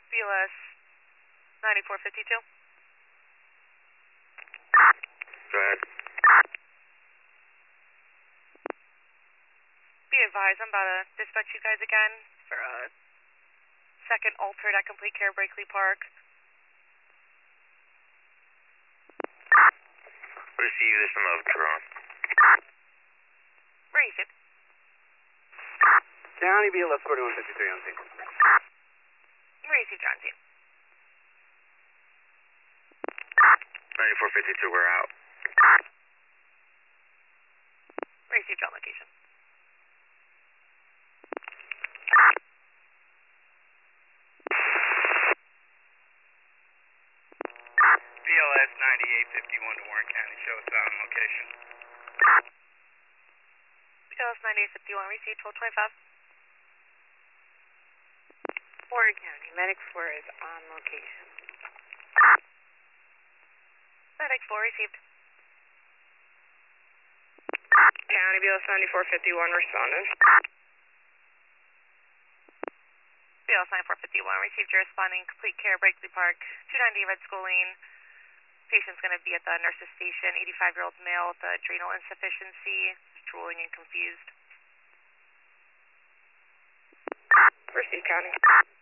BLS 9452. Go ahead. Be advised, I'm about to dispatch you guys again for a second altered at Complete Care Brakely Park. Receive this from Overtron. Received. County BLS 4153 on scene. Received, John Z. 9452, we're out. Received on location. BLS 9851 to Warren County. Show us out on location. BLS 9851, received 1225. Warren County, Medic 4 is on location. Medic 4, received. County BLS 9451 responding. BLS 9451, received your responding Complete Care Brakely Park, 290 Red School Lane. Patient's going to be at the nurse's station, 85-year-old male with adrenal insufficiency, drooling and confused. Received, County.